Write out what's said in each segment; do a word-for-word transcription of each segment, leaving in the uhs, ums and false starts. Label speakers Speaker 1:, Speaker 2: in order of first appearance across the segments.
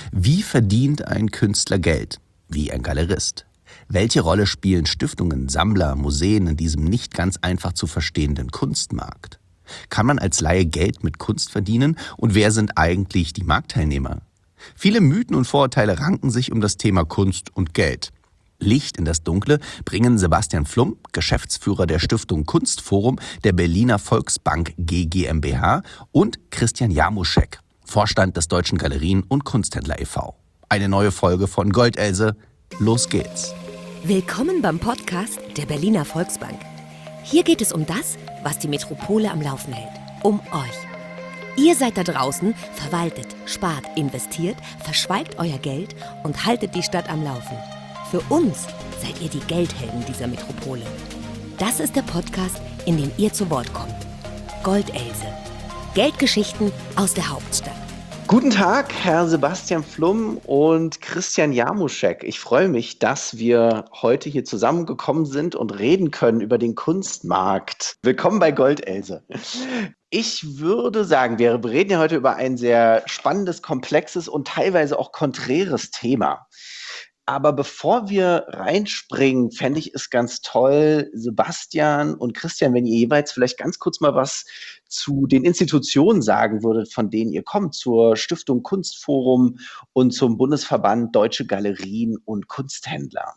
Speaker 1: Wie verdient ein Künstler Geld? Wie ein Galerist? Welche Rolle spielen Stiftungen, Sammler, Museen in diesem nicht ganz einfach zu verstehenden Kunstmarkt? Kann man als Laie Geld mit Kunst verdienen? Und wer sind eigentlich die Marktteilnehmer? Viele Mythen und Vorurteile ranken sich um das Thema Kunst und Geld. Licht in das Dunkle bringen Sebastian Pflum, Geschäftsführer der Stiftung Kunstforum der Berliner Volksbank G GmbH, und Christian Jarmuschek, Vorstand des Deutschen Galerien- und Kunsthändler e V Eine neue Folge von Goldelse. Los geht's.
Speaker 2: Willkommen beim Podcast der Berliner Volksbank. Hier geht es um das, was die Metropole am Laufen hält. Um euch. Ihr seid da draußen, verwaltet, spart, investiert, verschweigt euer Geld und haltet die Stadt am Laufen. Für uns seid ihr die Geldhelden dieser Metropole. Das ist der Podcast, in dem ihr zu Wort kommt. Goldelse. Geldgeschichten aus der Hauptstadt.
Speaker 3: Guten Tag, Herr Sebastian Pflum und Christian Jarmuschek. Ich freue mich, dass wir heute hier zusammengekommen sind und reden können über den Kunstmarkt. Willkommen bei Goldelse. Ich würde sagen, wir reden ja heute über ein sehr spannendes, komplexes und teilweise auch konträres Thema. Aber bevor wir reinspringen, fände ich es ganz toll, Sebastian und Christian, wenn ihr jeweils vielleicht ganz kurz mal was zu den Institutionen sagen würdet, von denen ihr kommt, zur Stiftung Kunstforum und zum Bundesverband Deutsche Galerien und Kunsthändler.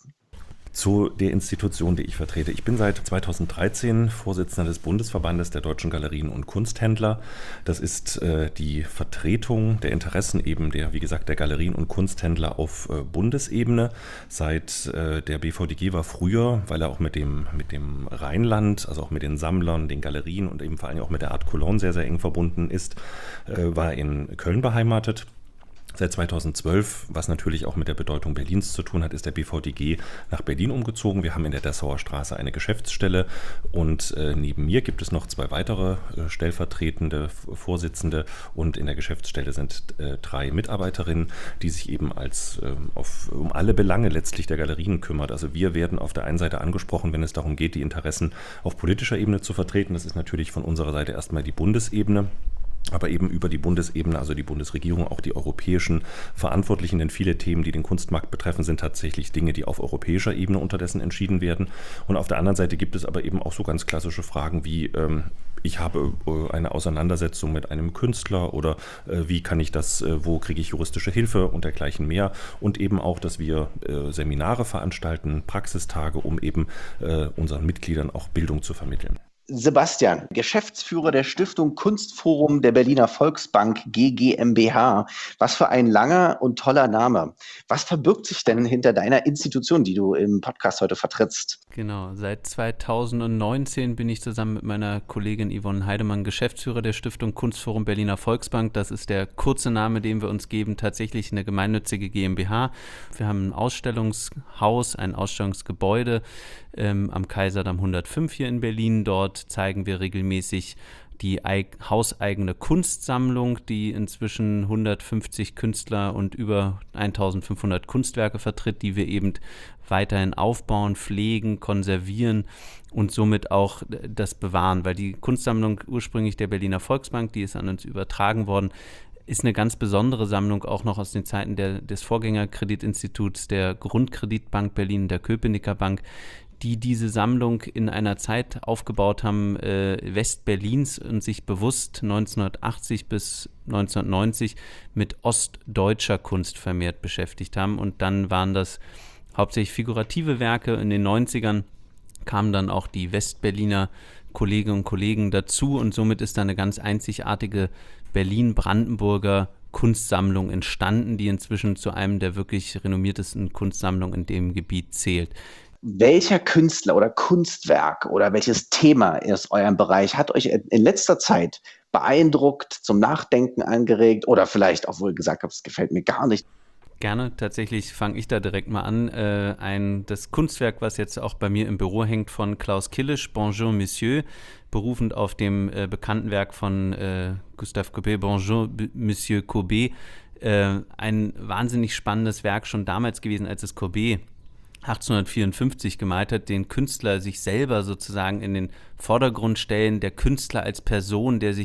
Speaker 4: Zu der Institution, die ich vertrete. Ich bin seit zweitausenddreizehn Vorsitzender des Bundesverbandes der Deutschen Galerien und Kunsthändler. Das ist äh, die Vertretung der Interessen eben der, wie gesagt, der Galerien und Kunsthändler auf äh, Bundesebene. Seit äh, der B V D G war früher, weil er auch mit dem, mit dem Rheinland, also auch mit den Sammlern, den Galerien und eben vor allem auch mit der Art Cologne sehr, sehr eng verbunden ist, äh, war in Köln beheimatet. Seit zweitausendzwölf, was natürlich auch mit der Bedeutung Berlins zu tun hat, ist der B V D G nach Berlin umgezogen. Wir haben in der Dessauer Straße eine Geschäftsstelle und äh, neben mir gibt es noch zwei weitere äh, stellvertretende Vorsitzende und in der Geschäftsstelle sind äh, drei Mitarbeiterinnen, die sich eben als äh, auf, um alle Belange letztlich der Galerien kümmert. Also wir werden auf der einen Seite angesprochen, wenn es darum geht, die Interessen auf politischer Ebene zu vertreten. Das ist natürlich von unserer Seite erstmal die Bundesebene. Aber eben über die Bundesebene, also die Bundesregierung, auch die europäischen Verantwortlichen, denn viele Themen, die den Kunstmarkt betreffen, sind tatsächlich Dinge, die auf europäischer Ebene unterdessen entschieden werden. Und auf der anderen Seite gibt es aber eben auch so ganz klassische Fragen wie, ähm, ich habe äh, eine Auseinandersetzung mit einem Künstler oder äh, wie kann ich das, äh, wo kriege ich juristische Hilfe und dergleichen mehr. Und eben auch, dass wir äh, Seminare veranstalten, Praxistage, um eben äh, unseren Mitgliedern auch Bildung zu vermitteln.
Speaker 3: Sebastian, Geschäftsführer der Stiftung Kunstforum der Berliner Volksbank G GmbH. Was für ein langer und toller Name. Was verbirgt sich denn hinter deiner Institution, die du im Podcast heute vertrittst?
Speaker 5: Genau, seit zweitausendneunzehn bin ich zusammen mit meiner Kollegin Yvonne Heidemann Geschäftsführer der Stiftung Kunstforum Berliner Volksbank. Das ist der kurze Name, den wir uns geben, tatsächlich eine gemeinnützige GmbH. Wir haben ein Ausstellungshaus, ein Ausstellungsgebäude ähm, am Kaiserdamm hundertfünf hier in Berlin. Dort zeigen wir regelmäßig die eig- hauseigene Kunstsammlung, die inzwischen hundertfünfzig Künstler und über eintausendfünfhundert Kunstwerke vertritt, die wir eben weiterhin aufbauen, pflegen, konservieren und somit auch das bewahren. Weil die Kunstsammlung ursprünglich der Berliner Volksbank, die ist an uns übertragen worden, ist eine ganz besondere Sammlung, auch noch aus den Zeiten der, des Vorgängerkreditinstituts der Grundkreditbank Berlin, der Köpenicker Bank, die diese Sammlung in einer Zeit aufgebaut haben, äh, Westberlins, und sich bewusst neunzehnhundertachtzig bis neunzehnhundertneunzig mit ostdeutscher Kunst vermehrt beschäftigt haben. Und dann waren das hauptsächlich figurative Werke. In den neunzigern kamen dann auch die Westberliner Kolleginnen und Kollegen dazu und somit ist da eine ganz einzigartige Berlin-Brandenburger Kunstsammlung entstanden, die inzwischen zu einem der wirklich renommiertesten Kunstsammlungen in dem Gebiet zählt.
Speaker 3: Welcher Künstler oder Kunstwerk oder welches Thema aus eurem Bereich hat euch in letzter Zeit beeindruckt, zum Nachdenken angeregt oder vielleicht auch wohl gesagt habt, es gefällt mir gar nicht?
Speaker 5: Gerne, tatsächlich fange ich da direkt mal an. Äh, ein, das Kunstwerk, was jetzt auch bei mir im Büro hängt, von Klaus Killisch, Bonjour Monsieur, berufend auf dem äh, bekannten Werk von äh, Gustave Courbet, Bonjour Monsieur Courbet. Äh, ein wahnsinnig spannendes Werk schon damals gewesen, als es Courbet achtzehnhundertvierundfünfzig gemalt hat, den Künstler sich selber sozusagen in den Vordergrund stellen, der Künstler als Person, der sich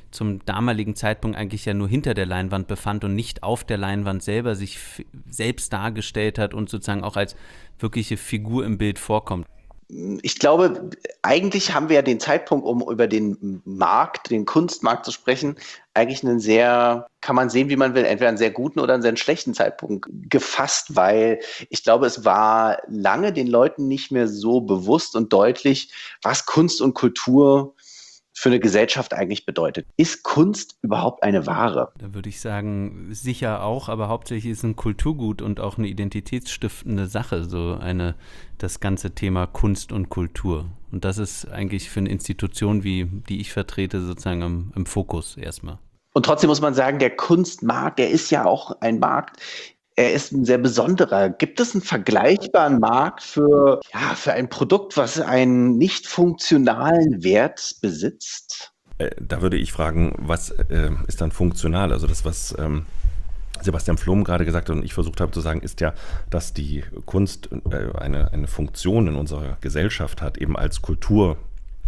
Speaker 5: zum damaligen Zeitpunkt eigentlich ja nur hinter der Leinwand befand und nicht auf der Leinwand selber sich f- selbst dargestellt hat und sozusagen auch als wirkliche Figur im Bild vorkommt.
Speaker 3: Ich glaube, eigentlich haben wir ja den Zeitpunkt, um über den Markt, den Kunstmarkt zu sprechen, eigentlich einen sehr, kann man sehen, wie man will, entweder einen sehr guten oder einen sehr schlechten Zeitpunkt gefasst, weil ich glaube, es war lange den Leuten nicht mehr so bewusst und deutlich, was Kunst und Kultur für eine Gesellschaft eigentlich bedeutet. Ist Kunst überhaupt eine Ware?
Speaker 5: Da würde ich sagen, sicher auch, aber hauptsächlich ist ein Kulturgut und auch eine identitätsstiftende Sache, so eine, das ganze Thema Kunst und Kultur. Und das ist eigentlich für eine Institution, wie die ich vertrete, sozusagen im, im Fokus erstmal.
Speaker 3: Und trotzdem muss man sagen, der Kunstmarkt, der ist ja auch ein Markt, er ist ein sehr besonderer. Gibt es einen vergleichbaren Markt für, ja, für ein Produkt, was einen nicht funktionalen Wert besitzt?
Speaker 4: Äh, da würde ich fragen, was äh, ist dann funktional? Also das, was ähm, Sebastian Flum gerade gesagt hat und ich versucht habe zu sagen, ist ja, dass die Kunst äh, eine, eine Funktion in unserer Gesellschaft hat, eben als Kultur,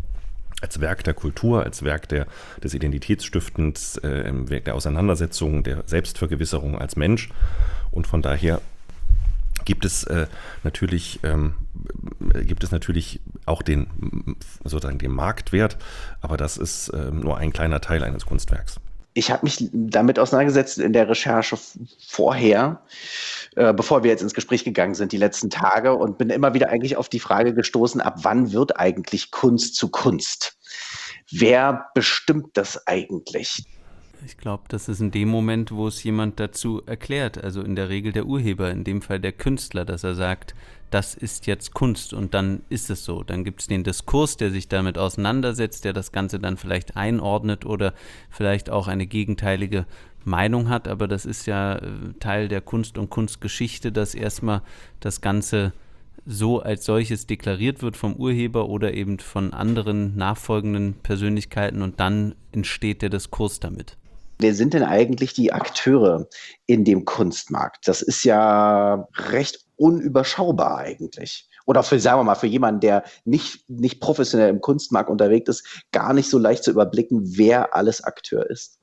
Speaker 4: als Werk der Kultur, als Werk der, des Identitätsstiftens, äh, Werk der Auseinandersetzung, der Selbstvergewisserung als Mensch. Und von daher gibt es äh, natürlich ähm, gibt es natürlich auch den sozusagen den Marktwert, aber das ist äh, nur ein kleiner Teil eines Kunstwerks.
Speaker 3: Ich habe mich damit auseinandergesetzt in der Recherche vorher, äh, bevor wir jetzt ins Gespräch gegangen sind, die letzten Tage, und bin immer wieder eigentlich auf die Frage gestoßen, ab wann wird eigentlich Kunst zu Kunst? Wer bestimmt das eigentlich?
Speaker 5: Ich glaube, das ist in dem Moment, wo es jemand dazu erklärt, also in der Regel der Urheber, in dem Fall der Künstler, dass er sagt, das ist jetzt Kunst und dann ist es so. Dann gibt es den Diskurs, der sich damit auseinandersetzt, der das Ganze dann vielleicht einordnet oder vielleicht auch eine gegenteilige Meinung hat, aber das ist ja äh, Teil der Kunst und Kunstgeschichte, dass erstmal das Ganze so als solches deklariert wird vom Urheber oder eben von anderen nachfolgenden Persönlichkeiten und dann entsteht der Diskurs damit.
Speaker 3: Wer sind denn eigentlich die Akteure in dem Kunstmarkt? Das ist ja recht unüberschaubar eigentlich. Oder für, sagen wir mal, für jemanden, der nicht, nicht professionell im Kunstmarkt unterwegs ist, gar nicht so leicht zu überblicken, wer alles Akteur ist.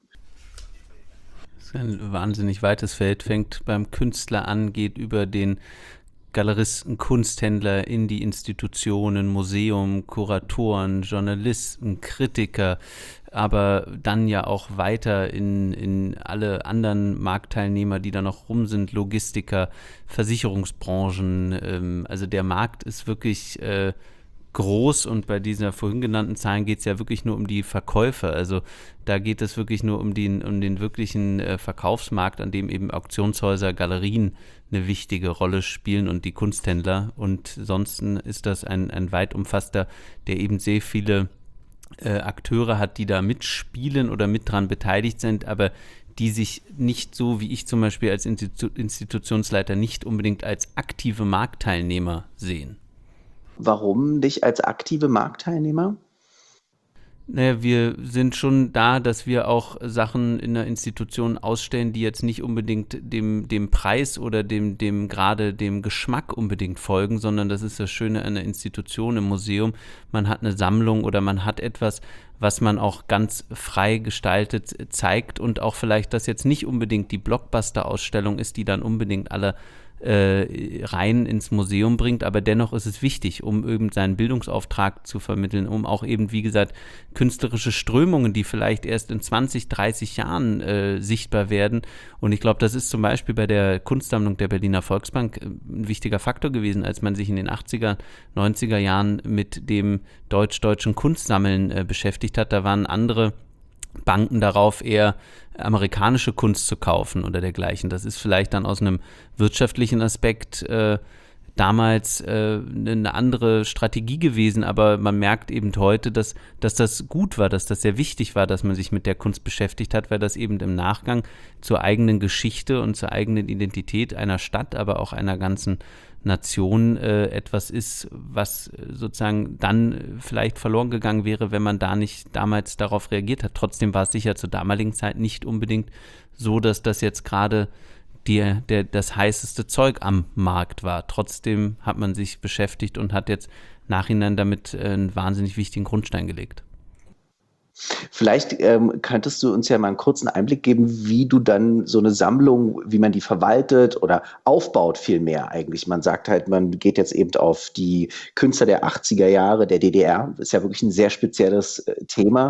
Speaker 5: Das ist ein wahnsinnig weites Feld, fängt beim Künstler an, geht über den Galeristen, Kunsthändler in die Institutionen, Museum, Kuratoren, Journalisten, Kritiker, aber dann ja auch weiter in, in alle anderen Marktteilnehmer, die da noch rum sind, Logistiker, Versicherungsbranchen. Ähm, also der Markt ist wirklich äh, groß und bei dieser vorhin genannten Zahlen geht es ja wirklich nur um die Verkäufer. Also da geht es wirklich nur um den, um den wirklichen äh, Verkaufsmarkt, an dem eben Auktionshäuser, Galerien eine wichtige Rolle spielen und die Kunsthändler. Und sonst ist das ein, ein weit umfasster, der eben sehr viele äh, Akteure hat, die da mitspielen oder mit dran beteiligt sind, aber die sich nicht so, wie ich zum Beispiel als Institu- Institutionsleiter, nicht unbedingt als aktive Marktteilnehmer sehen.
Speaker 3: Warum nicht als aktive Marktteilnehmer?
Speaker 5: Naja, wir sind schon da, dass wir auch Sachen in der Institution ausstellen, die jetzt nicht unbedingt dem, dem Preis oder dem, dem gerade dem Geschmack unbedingt folgen, sondern das ist das Schöne an der Institution, im Museum. Man hat eine Sammlung oder man hat etwas, was man auch ganz frei gestaltet zeigt und auch vielleicht, dass jetzt nicht unbedingt die Blockbuster-Ausstellung ist, die dann unbedingt alle Äh, rein ins Museum bringt, aber dennoch ist es wichtig, um eben seinen Bildungsauftrag zu vermitteln, um auch eben, wie gesagt, künstlerische Strömungen, die vielleicht erst in zwanzig, dreißig Jahren äh, sichtbar werden. Und ich glaube, das ist zum Beispiel bei der Kunstsammlung der Berliner Volksbank äh, ein wichtiger Faktor gewesen, als man sich in den achtziger, neunziger Jahren mit dem deutsch-deutschen Kunstsammeln äh, beschäftigt hat. Da waren andere Banken darauf, eher amerikanische Kunst zu kaufen oder dergleichen. Das ist vielleicht dann aus einem wirtschaftlichen Aspekt äh, damals äh, eine andere Strategie gewesen, aber man merkt eben heute, dass, dass das gut war, dass das sehr wichtig war, dass man sich mit der Kunst beschäftigt hat, weil das eben im Nachgang zur eigenen Geschichte und zur eigenen Identität einer Stadt, aber auch einer ganzen Nation äh, etwas ist, was sozusagen dann vielleicht verloren gegangen wäre, wenn man da nicht damals darauf reagiert hat. Trotzdem war es sicher zur damaligen Zeit nicht unbedingt so, dass das jetzt gerade die, der, das heißeste Zeug am Markt war. Trotzdem hat man sich beschäftigt und hat jetzt nachhinein damit einen wahnsinnig wichtigen Grundstein gelegt.
Speaker 3: Vielleicht ähm, könntest du uns ja mal einen kurzen Einblick geben, wie du dann so eine Sammlung, wie man die verwaltet oder aufbaut vielmehr eigentlich. Man sagt halt, man geht jetzt eben auf die Künstler der achtziger Jahre, der D D R. Das ist ja wirklich ein sehr spezielles äh, Thema.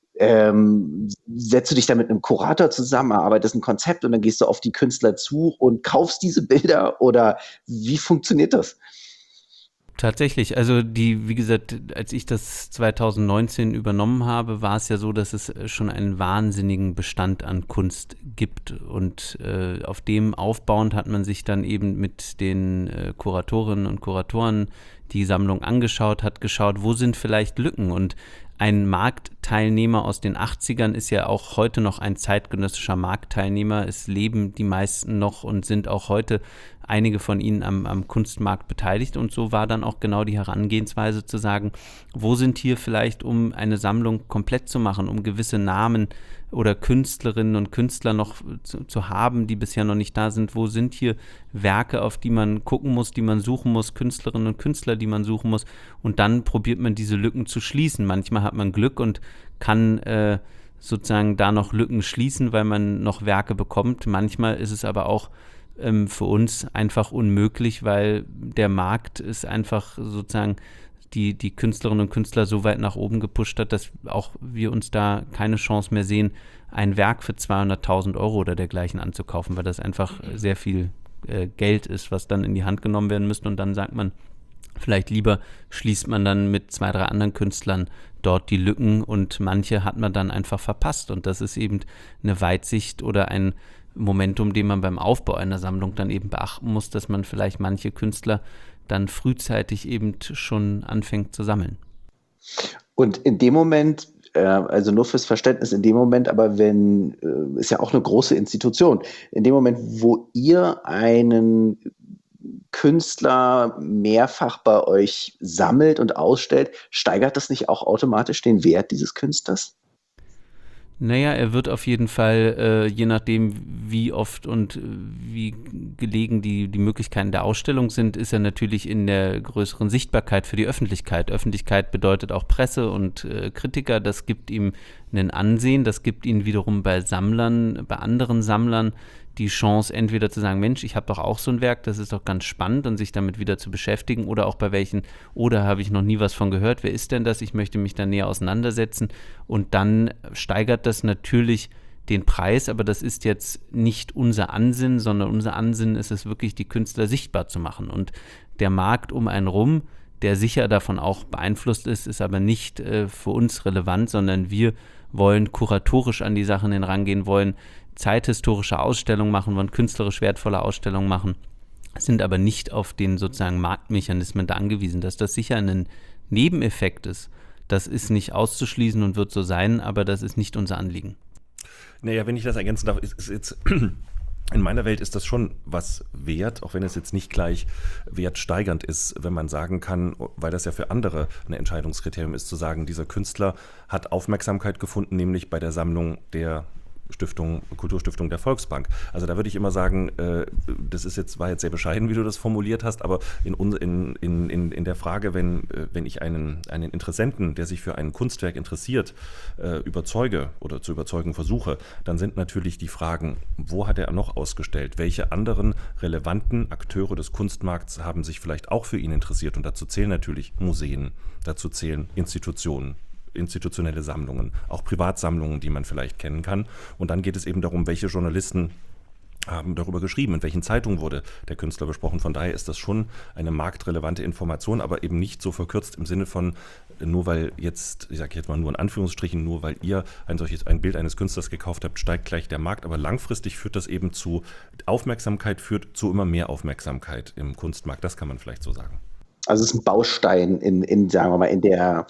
Speaker 3: Ähm, setzt du dich da mit einem Kurator zusammen, erarbeitest ein Konzept und dann gehst du auf die Künstler zu und kaufst diese Bilder oder wie funktioniert das?
Speaker 5: Tatsächlich, also die, wie gesagt, als ich das zweitausendneunzehn übernommen habe, war es ja so, dass es schon einen wahnsinnigen Bestand an Kunst gibt und äh, auf dem aufbauend hat man sich dann eben mit den äh, Kuratorinnen und Kuratoren die Sammlung angeschaut, hat geschaut, wo sind vielleicht Lücken, und ein Marktteilnehmer aus den achtzigern ist ja auch heute noch ein zeitgenössischer Marktteilnehmer. Es leben die meisten noch und sind auch heute einige von ihnen am, am Kunstmarkt beteiligt, und so war dann auch genau die Herangehensweise zu sagen, wo sind hier vielleicht, um eine Sammlung komplett zu machen, um gewisse Namen oder Künstlerinnen und Künstler noch zu, zu haben, die bisher noch nicht da sind, wo sind hier Werke, auf die man gucken muss, die man suchen muss, Künstlerinnen und Künstler, die man suchen muss, und dann probiert man diese Lücken zu schließen. Manchmal hat man Glück und kann äh, sozusagen da noch Lücken schließen, weil man noch Werke bekommt. Manchmal ist es aber auch ähm, für uns einfach unmöglich, weil der Markt ist einfach sozusagen die, die Künstlerinnen und Künstler so weit nach oben gepusht hat, dass auch wir uns da keine Chance mehr sehen, ein Werk für zweihunderttausend Euro oder dergleichen anzukaufen, weil das einfach sehr viel äh, Geld ist, was dann in die Hand genommen werden müsste, und dann sagt man, vielleicht lieber schließt man dann mit zwei, drei anderen Künstlern dort die Lücken, und manche hat man dann einfach verpasst, und das ist eben eine Weitsicht oder ein Momentum, den man beim Aufbau einer Sammlung dann eben beachten muss, dass man vielleicht manche Künstler dann frühzeitig eben schon anfängt zu sammeln.
Speaker 3: Und in dem Moment, äh, also nur fürs Verständnis, in dem Moment, aber wenn, äh, ist ja auch eine große Institution, in dem Moment, wo ihr einen Künstler mehrfach bei euch sammelt und ausstellt, steigert das nicht auch automatisch den Wert dieses Künstlers?
Speaker 5: Naja, er wird auf jeden Fall, äh, je nachdem wie oft und äh, wie gelegen die, die Möglichkeiten der Ausstellung sind, ist er natürlich in der größeren Sichtbarkeit für die Öffentlichkeit. Öffentlichkeit bedeutet auch Presse und äh, Kritiker, das gibt ihm einen Ansehen, das gibt ihm wiederum bei Sammlern, bei anderen Sammlern die Chance, entweder zu sagen, Mensch, ich habe doch auch so ein Werk, das ist doch ganz spannend, und sich damit wieder zu beschäftigen, oder auch bei welchen, oder habe ich noch nie was von gehört, wer ist denn das, ich möchte mich da näher auseinandersetzen, und dann steigert das natürlich den Preis, aber das ist jetzt nicht unser Ansinnen, sondern unser Ansinnen ist es wirklich, die Künstler sichtbar zu machen, und der Markt um einen rum, der sicher davon auch beeinflusst ist, ist aber nicht äh, für uns relevant, sondern wir wollen kuratorisch an die Sachen herangehen, wollen zeithistorische Ausstellungen machen, wollen künstlerisch wertvolle Ausstellungen machen, sind aber nicht auf den sozusagen Marktmechanismen da angewiesen. Dass das sicher ein Nebeneffekt ist, das ist nicht auszuschließen und wird so sein, aber das ist nicht unser Anliegen.
Speaker 4: Naja, wenn ich das ergänzen darf, ist, ist jetzt in meiner Welt ist das schon was wert, auch wenn es jetzt nicht gleich wertsteigernd ist, wenn man sagen kann, weil das ja für andere ein Entscheidungskriterium ist, zu sagen, dieser Künstler hat Aufmerksamkeit gefunden, nämlich bei der Sammlung der Stiftung, Kulturstiftung der Volksbank. Also da würde ich immer sagen, äh, das ist jetzt, war jetzt sehr bescheiden, wie du das formuliert hast, aber in, in, in, in, in der Frage, wenn, wenn ich einen, einen Interessenten, der sich für ein Kunstwerk interessiert, äh, überzeuge oder zu überzeugen versuche, dann sind natürlich die Fragen, wo hat er noch ausgestellt? Welche anderen relevanten Akteure des Kunstmarkts haben sich vielleicht auch für ihn interessiert? Und dazu zählen natürlich Museen, dazu zählen Institutionen, institutionelle Sammlungen, auch Privatsammlungen, die man vielleicht kennen kann. Und dann geht es eben darum, welche Journalisten haben darüber geschrieben, in welchen Zeitungen wurde der Künstler besprochen. Von daher ist das schon eine marktrelevante Information, aber eben nicht so verkürzt im Sinne von, nur weil jetzt, ich sage jetzt mal nur in Anführungsstrichen, nur weil ihr ein solches ein Bild eines Künstlers gekauft habt, steigt gleich der Markt. Aber langfristig führt das eben zu Aufmerksamkeit, führt zu immer mehr Aufmerksamkeit im Kunstmarkt. Das kann man vielleicht so sagen.
Speaker 3: Also es ist ein Baustein in, in sagen wir mal, in der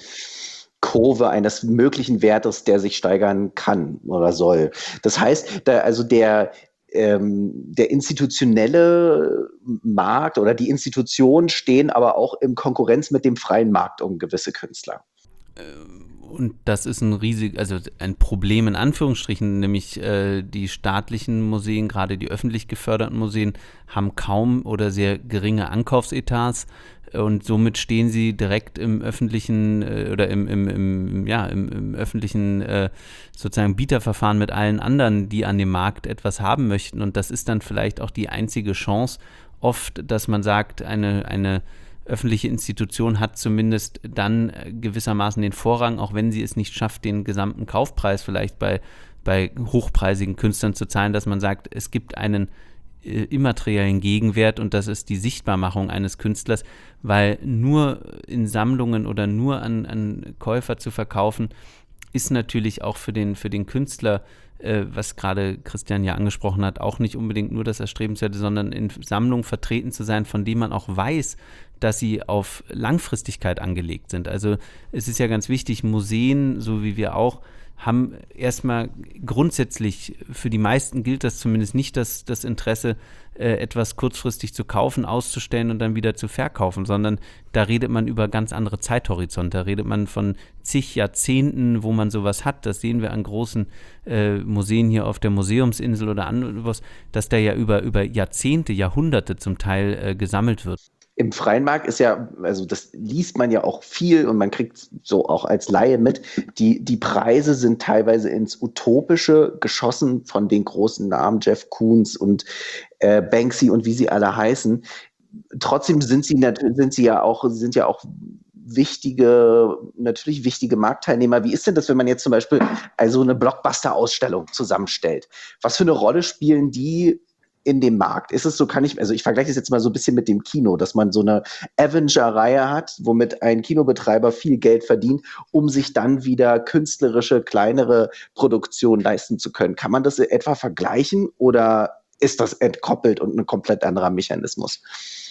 Speaker 3: Kurve eines möglichen Wertes, der sich steigern kann oder soll. Das heißt, da, also der, ähm, der institutionelle Markt oder die Institutionen stehen aber auch in Konkurrenz mit dem freien Markt um gewisse Künstler.
Speaker 5: Und das ist ein riesig, also ein Problem in Anführungsstrichen, nämlich äh, die staatlichen Museen, gerade die öffentlich geförderten Museen, haben kaum oder sehr geringe Ankaufsetats und somit stehen sie direkt im öffentlichen äh, oder im, im, im, ja, im, im öffentlichen äh, sozusagen Bieterverfahren mit allen anderen, die an dem Markt etwas haben möchten. Und das ist dann vielleicht auch die einzige Chance oft, dass man sagt, eine, eine öffentliche Institution hat zumindest dann gewissermaßen den Vorrang, auch wenn sie es nicht schafft, den gesamten Kaufpreis vielleicht bei, bei hochpreisigen Künstlern zu zahlen, dass man sagt, es gibt einen äh, immateriellen Gegenwert und das ist die Sichtbarmachung eines Künstlers, weil nur in Sammlungen oder nur an, an Käufer zu verkaufen, ist natürlich auch für den, für den Künstler, äh, was gerade Christian ja angesprochen hat, auch nicht unbedingt nur das Erstrebenswerte, sondern in Sammlungen vertreten zu sein, von denen man auch weiß, dass sie auf Langfristigkeit angelegt sind. Also es ist ja ganz wichtig, Museen, so wie wir auch, haben erstmal grundsätzlich, für die meisten gilt das zumindest nicht, das, das Interesse, äh, etwas kurzfristig zu kaufen, auszustellen und dann wieder zu verkaufen, sondern da redet man über ganz andere Zeithorizonte. Da redet man von zig Jahrzehnten, wo man sowas hat. Das sehen wir an großen äh, Museen hier auf der Museumsinsel oder anderswo, dass da ja über, über Jahrzehnte, Jahrhunderte zum Teil äh, gesammelt wird.
Speaker 3: Im freien Markt ist ja, also das liest man ja auch viel und man kriegt so auch als Laie mit, die, die Preise sind teilweise ins Utopische geschossen von den großen Namen, Jeff Koons und äh, Banksy und wie sie alle heißen. Trotzdem sind sie, sind sie ja auch, sind ja auch wichtige, natürlich wichtige Marktteilnehmer. Wie ist denn das, wenn man jetzt zum Beispiel also eine Blockbuster-Ausstellung zusammenstellt? Was für eine Rolle spielen die in dem Markt? Ist es so, kann ich, also ich vergleiche das jetzt mal so ein bisschen mit dem Kino, dass man so eine Avenger-Reihe hat, womit ein Kinobetreiber viel Geld verdient, um sich dann wieder künstlerische, kleinere Produktionen leisten zu können. Kann man das etwa vergleichen oder ist das entkoppelt und ein komplett anderer Mechanismus?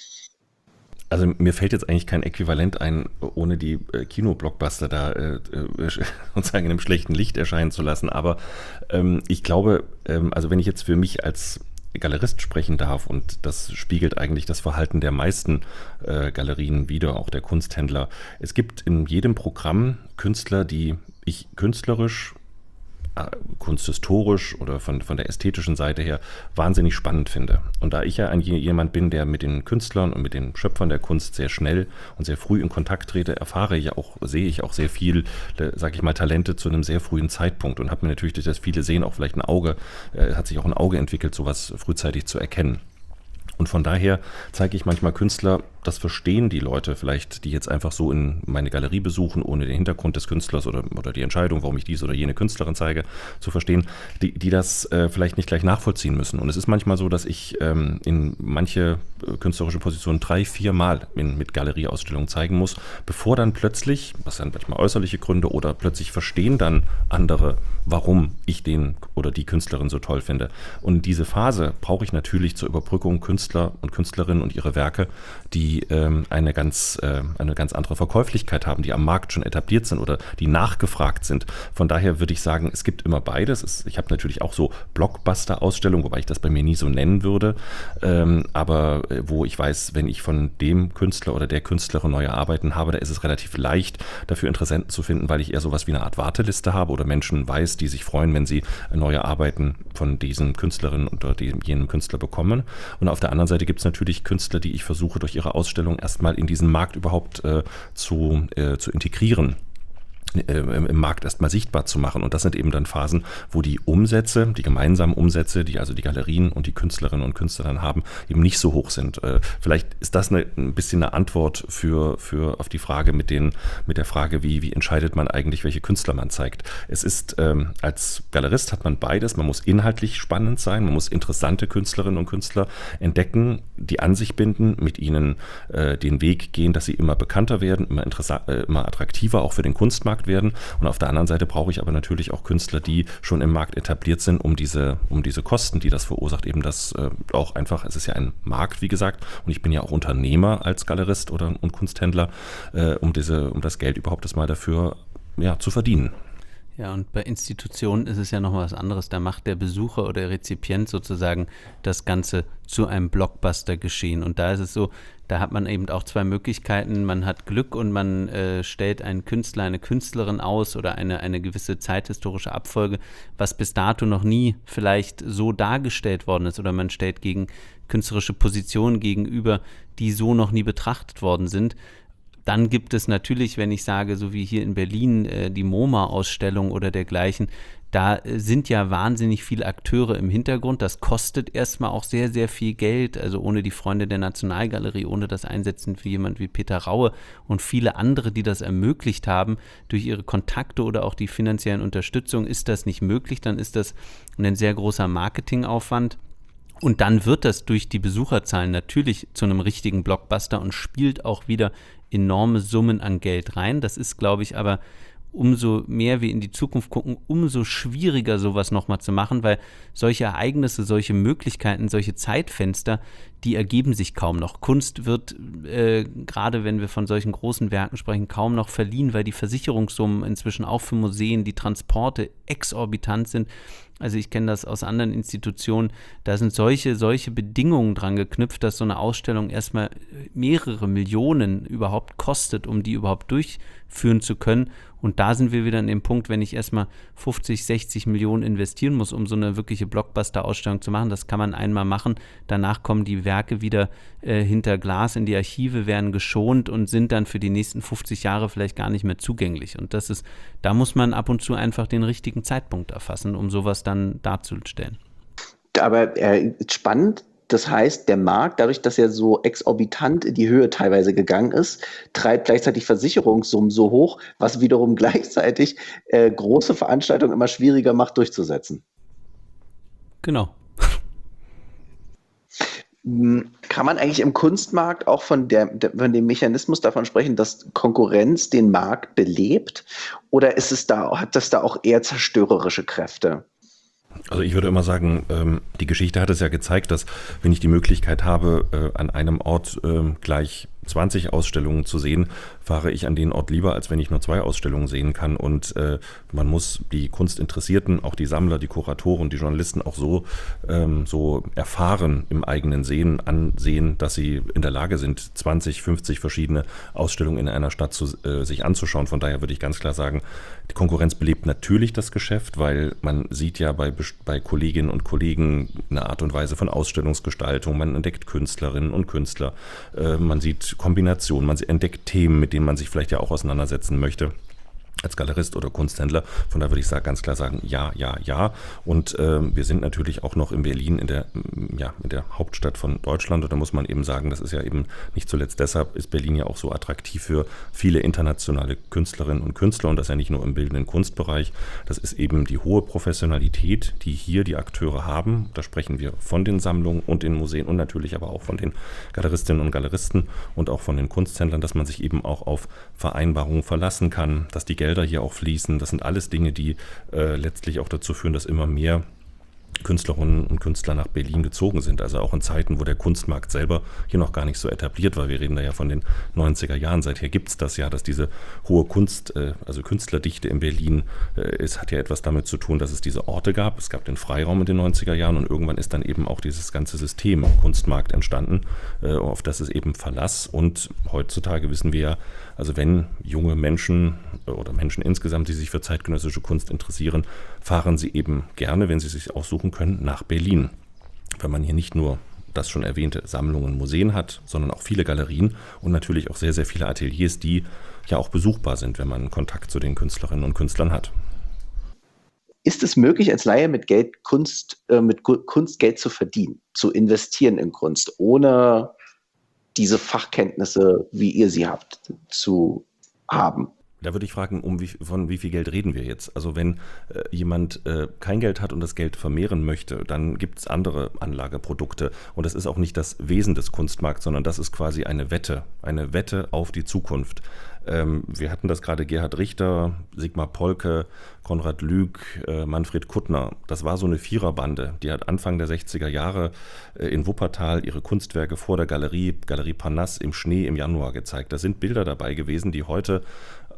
Speaker 4: Also mir fällt jetzt eigentlich kein Äquivalent ein, ohne die äh, Kino-Blockbuster da äh, sozusagen in einem schlechten Licht erscheinen zu lassen. Aber ähm, ich glaube, ähm, also wenn ich jetzt für mich als Galerist sprechen darf, und das spiegelt eigentlich das Verhalten der meisten äh, Galerien wider, auch der Kunsthändler. Es gibt in jedem Programm Künstler, die ich künstlerisch, äh, kunsthistorisch oder von, von der ästhetischen Seite her wahnsinnig spannend finde. Und da ich ja ein, jemand bin, der mit den Künstlern und mit den Schöpfern der Kunst sehr schnell und sehr früh in Kontakt trete, erfahre ich auch, sehe ich auch sehr viel, sage ich mal, Talente zu einem sehr frühen Zeitpunkt und habe mir natürlich durch das viele Sehen auch vielleicht ein Auge, äh, hat sich auch ein Auge entwickelt, sowas frühzeitig zu erkennen. Und von daher zeige ich manchmal Künstler, das verstehen die Leute vielleicht, die jetzt einfach so in meine Galerie besuchen, ohne den Hintergrund des Künstlers oder, oder die Entscheidung, warum ich diese oder jene Künstlerin zeige, zu verstehen, die, die das äh, vielleicht nicht gleich nachvollziehen müssen. Und es ist manchmal so, dass ich ähm, in manche äh, künstlerische Positionen drei, vier Mal in, mit Galerieausstellungen zeigen muss, bevor dann plötzlich, was sind manchmal äußerliche Gründe, oder plötzlich verstehen dann andere, warum ich den oder die Künstlerin so toll finde. Und diese Phase brauche ich natürlich zur Überbrückung Künstler und Künstlerinnen und ihre Werke, die ähm, eine ganz, äh, eine ganz andere Verkäuflichkeit haben, die am Markt schon etabliert sind oder die nachgefragt sind. Von daher würde ich sagen, es gibt immer beides. Es, ich habe natürlich auch so Blockbuster-Ausstellungen, wobei ich das bei mir nie so nennen würde, ähm, aber äh, wo ich weiß, wenn ich von dem Künstler oder der Künstlerin neue Arbeiten habe, da ist es relativ leicht, dafür Interessenten zu finden, weil ich eher sowas wie eine Art Warteliste habe oder Menschen weiß, die sich freuen, wenn sie neue Arbeiten von diesen Künstlerinnen oder dem, jenem Künstler bekommen. Und auf der anderen Seite gibt es natürlich Künstler, die ich versuche, durch ihre Ausstellung erstmal in diesen Markt überhaupt äh, zu, äh, zu integrieren. Im Markt erstmal sichtbar zu machen. Und das sind eben dann Phasen, wo die Umsätze, die gemeinsamen Umsätze, die also die Galerien und die Künstlerinnen und Künstler dann haben, eben nicht so hoch sind. Vielleicht ist das eine, ein bisschen eine Antwort für, für auf die Frage mit den, mit der Frage, wie, wie entscheidet man eigentlich, welche Künstler man zeigt. Es ist, ähm, als Galerist hat man beides. Man muss inhaltlich spannend sein, man muss interessante Künstlerinnen und Künstler entdecken, die an sich binden, mit ihnen äh, den Weg gehen, dass sie immer bekannter werden, immer, interessa- äh, immer attraktiver auch für den Kunstmarkt werden. Und auf der anderen Seite brauche ich aber natürlich auch Künstler, die schon im Markt etabliert sind, um diese, um diese Kosten, die das verursacht, eben das äh, auch einfach, es ist ja ein Markt, wie gesagt, und ich bin ja auch Unternehmer als Galerist oder und Kunsthändler, äh, um diese, um das Geld überhaupt erstmal dafür ja, zu verdienen.
Speaker 5: Ja, und bei Institutionen ist es ja noch was anderes. Da macht der Besucher oder Rezipient sozusagen das Ganze zu einem Blockbuster geschehen. Und da ist es so, Da hat man eben auch zwei Möglichkeiten. Man hat Glück und man äh, stellt einen Künstler, eine Künstlerin aus oder eine, eine gewisse zeithistorische Abfolge, was bis dato noch nie vielleicht so dargestellt worden ist. Oder man stellt gegen künstlerische Positionen gegenüber, die so noch nie betrachtet worden sind. Dann gibt es natürlich, wenn ich sage, so wie hier in Berlin äh, die MoMA-Ausstellung oder dergleichen, da äh, sind ja wahnsinnig viele Akteure im Hintergrund. Das kostet erstmal auch sehr, sehr viel Geld. Also ohne die Freunde der Nationalgalerie, ohne das Einsetzen für jemand wie Peter Raue und viele andere, die das ermöglicht haben, durch ihre Kontakte oder auch die finanziellen Unterstützung, ist das nicht möglich. Dann ist das ein sehr großer Marketingaufwand. Und dann wird das durch die Besucherzahlen natürlich zu einem richtigen Blockbuster und spielt auch wieder enorme Summen an Geld rein. Das ist, glaube ich, aber umso mehr wir in die Zukunft gucken, umso schwieriger sowas nochmal zu machen, weil solche Ereignisse, solche Möglichkeiten, solche Zeitfenster, die ergeben sich kaum noch. Kunst wird, äh, gerade wenn wir von solchen großen Werken sprechen, kaum noch verliehen, weil die Versicherungssummen inzwischen auch für Museen, die Transporte exorbitant sind. Also ich kenne das aus anderen Institutionen, da sind solche, solche Bedingungen dran geknüpft, dass so eine Ausstellung erstmal mehrere Millionen überhaupt kostet, um die überhaupt durchführen zu können. Und da sind wir wieder an dem Punkt, wenn ich erstmal fünfzig, sechzig Millionen investieren muss, um so eine wirkliche Blockbuster-Ausstellung zu machen. Das kann man einmal machen. Danach kommen die Werke wieder äh, hinter Glas in die Archive, werden geschont und sind dann für die nächsten fünfzig Jahre vielleicht gar nicht mehr zugänglich. Und das ist, da muss man ab und zu einfach den richtigen Zeitpunkt erfassen, um sowas dann darzustellen.
Speaker 3: Aber äh, spannend. Das heißt, der Markt, dadurch, dass er so exorbitant in die Höhe teilweise gegangen ist, treibt gleichzeitig Versicherungssummen so hoch, was wiederum gleichzeitig äh, große Veranstaltungen immer schwieriger macht durchzusetzen.
Speaker 5: Genau.
Speaker 3: Kann man eigentlich im Kunstmarkt auch von, der, der, von dem Mechanismus davon sprechen, dass Konkurrenz den Markt belebt? Oder ist es da, hat das da auch eher zerstörerische Kräfte?
Speaker 4: Also ich würde immer sagen, ähm, die Geschichte hat es ja gezeigt, dass wenn ich die Möglichkeit habe, äh, an einem Ort äh, gleich zwanzig Ausstellungen zu sehen, fahre ich an den Ort lieber, als wenn ich nur zwei Ausstellungen sehen kann. Und äh, man muss die Kunstinteressierten, auch die Sammler, die Kuratoren, die Journalisten auch so, ähm, so erfahren im eigenen Sehen, ansehen, dass sie in der Lage sind, zwanzig, fünfzig verschiedene Ausstellungen in einer Stadt zu, äh, sich anzuschauen. Von daher würde ich ganz klar sagen, die Konkurrenz belebt natürlich das Geschäft, weil man sieht ja bei, bei Kolleginnen und Kollegen eine Art und Weise von Ausstellungsgestaltung, man entdeckt Künstlerinnen und Künstler, äh, man sieht Kombinationen, man entdeckt Themen, mit denen man sich vielleicht ja auch auseinandersetzen möchte als Galerist oder Kunsthändler. Von daher würde ich sagen, ganz klar sagen, ja, ja, ja. Und äh, wir sind natürlich auch noch in Berlin, in der, ja, in der Hauptstadt von Deutschland. Und da muss man eben sagen, das ist ja eben nicht zuletzt deshalb, ist Berlin ja auch so attraktiv für viele internationale Künstlerinnen und Künstler. Und das ja nicht nur im bildenden Kunstbereich. Das ist eben die hohe Professionalität, die hier die Akteure haben. Da sprechen wir von den Sammlungen und den Museen und natürlich aber auch von den Galeristinnen und Galeristen und auch von den Kunsthändlern, dass man sich eben auch auf Vereinbarungen verlassen kann, dass die Gelder hier auch fließen. Das sind alles Dinge, die äh, letztlich auch dazu führen, dass immer mehr Künstlerinnen und Künstler nach Berlin gezogen sind. Also auch in Zeiten, wo der Kunstmarkt selber hier noch gar nicht so etabliert war. Wir reden da ja von den neunziger Jahren. Seither gibt es das ja, dass diese hohe Kunst, äh, also Künstlerdichte in Berlin, äh, es hat ja etwas damit zu tun, dass es diese Orte gab. Es gab den Freiraum in den neunziger Jahren und irgendwann ist dann eben auch dieses ganze System Kunstmarkt entstanden, äh, auf das es eben Verlass. Und heutzutage wissen wir ja, also wenn junge Menschen oder Menschen insgesamt, die sich für zeitgenössische Kunst interessieren, fahren sie eben gerne, wenn sie sich aussuchen können, nach Berlin. Weil man hier nicht nur das schon erwähnte Sammlungen, Museen hat, sondern auch viele Galerien und natürlich auch sehr, sehr viele Ateliers, die ja auch besuchbar sind, wenn man Kontakt zu den Künstlerinnen und Künstlern hat.
Speaker 3: Ist es möglich, als Laie mit Geld Kunst, äh, mit Kunst Geld zu verdienen, zu investieren in Kunst, ohne diese Fachkenntnisse, wie ihr sie habt, zu haben?
Speaker 4: Da würde ich fragen, um wie, von wie viel Geld reden wir jetzt? Also wenn äh, jemand äh, kein Geld hat und das Geld vermehren möchte, dann gibt es andere Anlageprodukte. Und das ist auch nicht das Wesen des Kunstmarkts, sondern das ist quasi eine Wette, eine Wette auf die Zukunft. Ähm, wir hatten das gerade, Gerhard Richter, Sigmar Polke, Konrad Lüg, äh, Manfred Kuttner. Das war so eine Viererbande. Die hat Anfang der sechziger Jahre äh, in Wuppertal ihre Kunstwerke vor der Galerie, Galerie Parnasse im Schnee im Januar gezeigt. Da sind Bilder dabei gewesen, die heute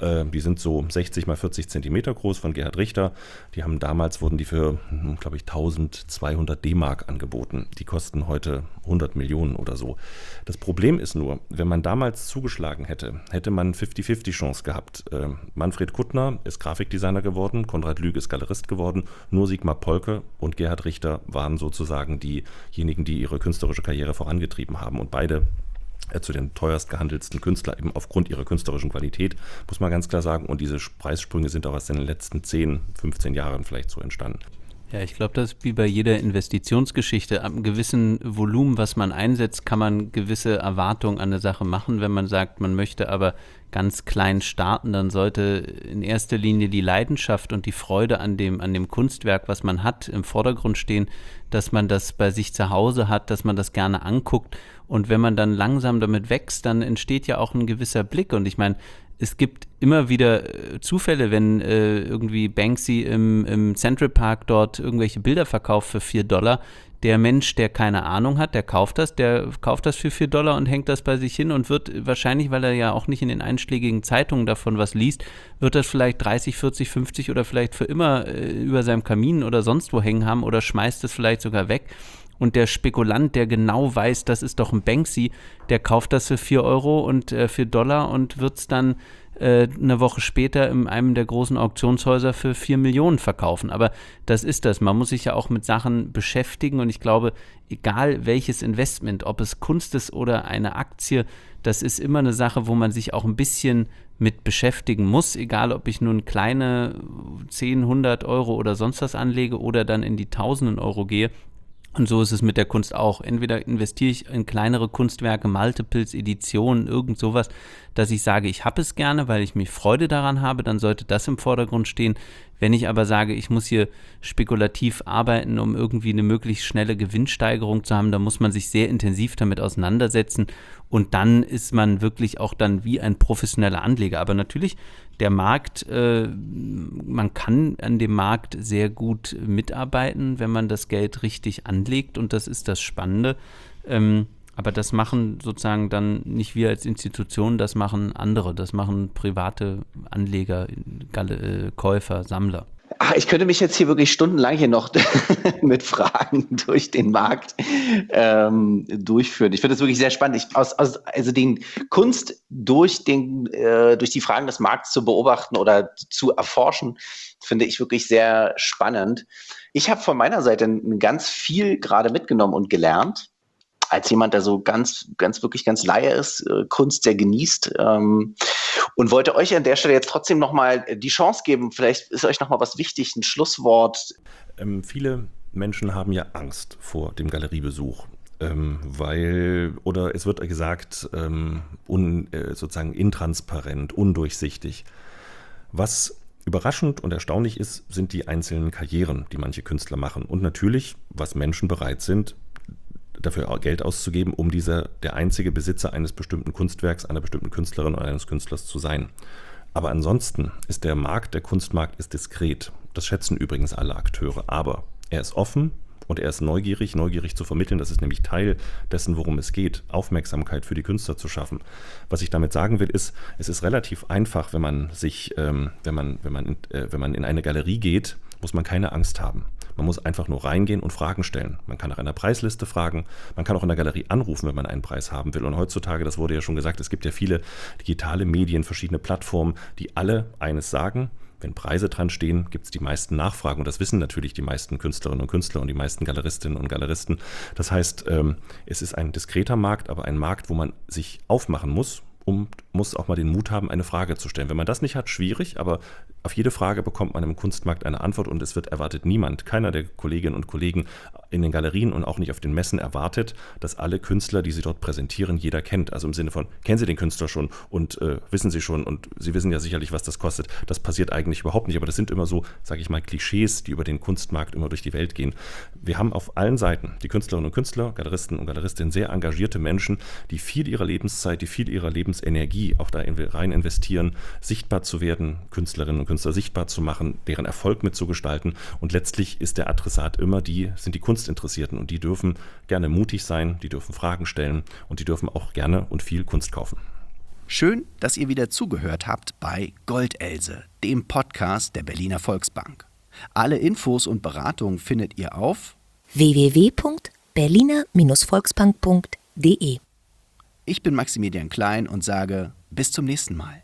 Speaker 4: Äh, die sind so sechzig mal vierzig Zentimeter groß von Gerhard Richter. Die haben damals, wurden die für, glaube ich, eintausendzweihundert D-Mark angeboten. Die kosten heute hundert Millionen oder so. Das Problem ist nur, wenn man damals zugeschlagen hätte, hätte man fünfzig fünfzig Chance gehabt. Äh, Manfred Kuttner ist Grafikdesigner geworden, Konrad Lüg ist Galerist geworden, nur Sigmar Polke und Gerhard Richter waren sozusagen diejenigen, die ihre künstlerische Karriere vorangetrieben haben. Und beide äh, zu den teuerst gehandelsten Künstlern, eben aufgrund ihrer künstlerischen Qualität, muss man ganz klar sagen. Und diese Preissprünge sind auch erst in den letzten zehn, fünfzehn Jahren vielleicht so entstanden.
Speaker 5: Ja, ich glaube, das ist wie bei jeder Investitionsgeschichte. Ab einem gewissen Volumen, was man einsetzt, kann man gewisse Erwartungen an eine Sache machen. Wenn man sagt, man möchte aber ganz klein starten, dann sollte in erster Linie die Leidenschaft und die Freude an dem, an dem Kunstwerk, was man hat, im Vordergrund stehen, dass man das bei sich zu Hause hat, dass man das gerne anguckt. Und wenn man dann langsam damit wächst, dann entsteht ja auch ein gewisser Blick. Und ich meine, es gibt immer wieder Zufälle, wenn äh, irgendwie Banksy im, im Central Park dort irgendwelche Bilder verkauft für vier Dollar. Der Mensch, der keine Ahnung hat, der kauft das, der kauft das für vier Dollar und hängt das bei sich hin und wird wahrscheinlich, weil er ja auch nicht in den einschlägigen Zeitungen davon was liest, wird das vielleicht dreißig, vierzig, fünfzig oder vielleicht für immer äh, über seinem Kamin oder sonst wo hängen haben oder schmeißt es vielleicht sogar weg. Und der Spekulant, der genau weiß, das ist doch ein Banksy, der kauft das für vier Euro und äh, vier Dollar und wird es dann äh, eine Woche später in einem der großen Auktionshäuser für vier Millionen verkaufen. Aber das ist das. Man muss sich ja auch mit Sachen beschäftigen und ich glaube, egal welches Investment, ob es Kunst ist oder eine Aktie, das ist immer eine Sache, wo man sich auch ein bisschen mit beschäftigen muss, egal ob ich nun kleine zehn, hundert Euro oder sonst was anlege oder dann in die Tausenden Euro gehe. Und so ist es mit der Kunst auch. Entweder investiere ich in kleinere Kunstwerke, Multiples, Editionen, irgend sowas, dass ich sage, ich habe es gerne, weil ich mir Freude daran habe, dann sollte das im Vordergrund stehen. Wenn ich aber sage, ich muss hier spekulativ arbeiten, um irgendwie eine möglichst schnelle Gewinnsteigerung zu haben, dann muss man sich sehr intensiv damit auseinandersetzen und dann ist man wirklich auch dann wie ein professioneller Anleger. Aber natürlich, der Markt, äh, man kann an dem Markt sehr gut mitarbeiten, wenn man das Geld richtig anlegt und das ist das Spannende. Ähm, aber das machen sozusagen dann nicht wir als Institution, das machen andere, das machen private Anleger, Galle, äh, Käufer, Sammler.
Speaker 3: Ach, ich könnte mich jetzt hier wirklich stundenlang hier noch mit Fragen durch den Markt ähm, durchführen. Ich finde das wirklich sehr spannend. Ich, aus, aus, also den Kunst durch, den, äh, durch die Fragen des Markts zu beobachten oder zu erforschen, finde ich wirklich sehr spannend. Ich habe von meiner Seite ganz viel gerade mitgenommen und gelernt. Als jemand, der so ganz, ganz wirklich ganz Laie ist, äh, Kunst sehr genießt ähm, und wollte euch an der Stelle jetzt trotzdem nochmal die Chance geben, vielleicht ist euch nochmal was wichtig, ein Schlusswort.
Speaker 4: Ähm, viele Menschen haben ja Angst vor dem Galeriebesuch, ähm, weil, oder es wird gesagt, ähm, un, äh, sozusagen intransparent, undurchsichtig. Was überraschend und erstaunlich ist, sind die einzelnen Karrieren, die manche Künstler machen und natürlich, was Menschen bereit sind, dafür Geld auszugeben, um dieser, der einzige Besitzer eines bestimmten Kunstwerks, einer bestimmten Künstlerin oder eines Künstlers zu sein. Aber ansonsten ist der Markt, der Kunstmarkt ist diskret. Das schätzen übrigens alle Akteure. Aber er ist offen und er ist neugierig, neugierig zu vermitteln. Das ist nämlich Teil dessen, worum es geht, Aufmerksamkeit für die Künstler zu schaffen. Was ich damit sagen will, ist, es ist relativ einfach, wenn man sich, ähm, wenn man, wenn man, äh, wenn man in eine Galerie geht, muss man keine Angst haben. Man muss einfach nur reingehen und Fragen stellen. Man kann nach einer Preisliste fragen, man kann auch in der Galerie anrufen, wenn man einen Preis haben will. Und heutzutage, das wurde ja schon gesagt, es gibt ja viele digitale Medien, verschiedene Plattformen, die alle eines sagen: Wenn Preise dran stehen, gibt es die meisten Nachfragen. Und das wissen natürlich die meisten Künstlerinnen und Künstler und die meisten Galeristinnen und Galeristen. Das heißt, es ist ein diskreter Markt, aber ein Markt, wo man sich aufmachen muss, und muss auch mal den Mut haben, eine Frage zu stellen. Wenn man das nicht hat, schwierig, aber auf jede Frage bekommt man im Kunstmarkt eine Antwort und es wird erwartet niemand, keiner der Kolleginnen und Kollegen in den Galerien und auch nicht auf den Messen erwartet, dass alle Künstler, die sie dort präsentieren, jeder kennt. Also im Sinne von, kennen Sie den Künstler schon und äh, wissen Sie schon und Sie wissen ja sicherlich, was das kostet. Das passiert eigentlich überhaupt nicht, aber das sind immer so, sage ich mal, Klischees, die über den Kunstmarkt immer durch die Welt gehen. Wir haben auf allen Seiten, die Künstlerinnen und Künstler, Galeristen und Galeristinnen, sehr engagierte Menschen, die viel ihrer Lebenszeit, die viel ihrer Lebensenergie auch da rein investieren, sichtbar zu werden, Künstlerinnen und Künstler sichtbar zu machen, deren Erfolg mitzugestalten. Und letztlich ist der Adressat immer die, sind die Kunstinteressierten und die dürfen gerne mutig sein, die dürfen Fragen stellen und die dürfen auch gerne und viel Kunst kaufen.
Speaker 1: Schön, dass ihr wieder zugehört habt bei Goldelse, dem Podcast der Berliner Volksbank. Alle Infos und Beratungen findet ihr auf
Speaker 2: w w w punkt berliner Volksbank punkt de.
Speaker 1: Ich bin Maximilian Klein und sage bis zum nächsten Mal.